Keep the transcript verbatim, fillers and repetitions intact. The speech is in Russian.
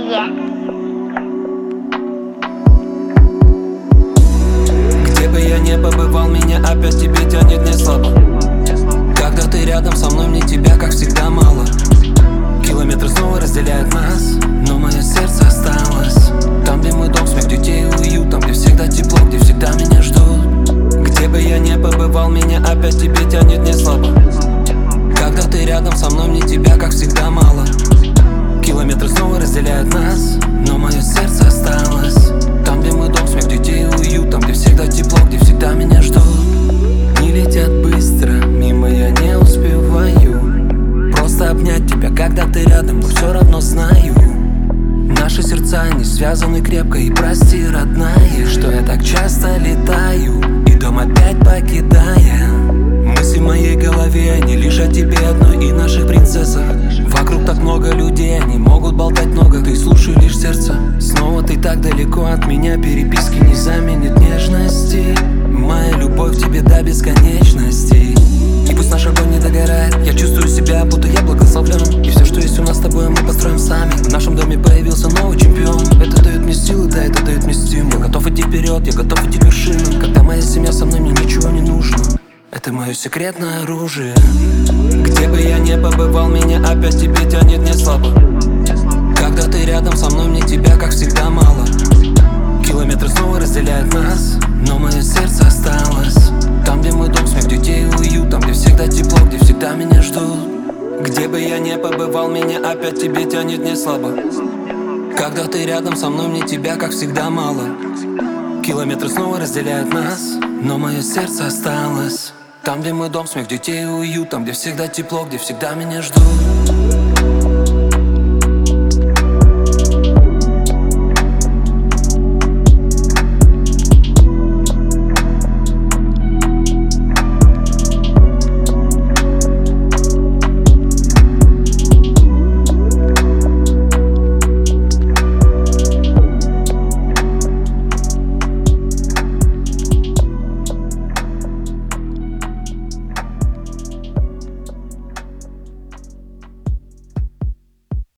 Где бы я не побывал, меня опять тебе тянет не слабо. Когда ты рядом со мной, мне тебя, как всегда, мало. Километры снова разделяют нас, но мое сердце осталось там, где мой дом, смех детей и уют, там, где всегда тепло, где всегда меня ждут. Где бы я не побывал, меня опять тебе тянет не слабо. Когда ты рядом со мной, мне тебя, как всегда, мало. Километры снова разделяют нас, но мое сердце осталось там, где мой дом, смех детей и уют, там, где всегда тепло, где всегда меня ждут. Дни летят быстро, мимо я не успеваю просто обнять тебя, когда ты рядом, но все равно знаю, наши сердца не связаны крепко. И прости, родная, что я так часто летаю и дом опять покидая. Мысли в моей голове, они лишь о тебе одной и наших принцессах. Вокруг так много людей, они могут болтать много, ты слушай лишь сердце. Снова ты так далеко от меня, переписки не заменят нежности. Моя любовь к тебе до бесконечности. И пусть наш огонь не догорает, я чувствую себя, будто я благословлен. И все, что есть у нас с тобой, мы построим сами. В нашем доме появился новый чемпион. Это дает мне силы, да, это дает мне стимул. Я готов идти вперед, я готов идти к вершинам. Когда моя семья со мной, мне ничего не нужно. Это мое секретное оружие. Где бы я не побывал, меня опять тебе тянет не слабо. Когда ты рядом со мной, мне тебя, как всегда, мало. Километры снова разделяют нас, но мое сердце осталось там, где мой дом, смех детей и уют, там, где всегда тепло, где всегда меня ждут. Где бы я не побывал, меня опять тебе тянет не слабо. Когда ты рядом со мной, мне тебя, как всегда, мало. Километры снова разделяют нас, но мое сердце осталось там, где мой дом, смех детей и уют, там, где всегда тепло, где всегда меня ждут.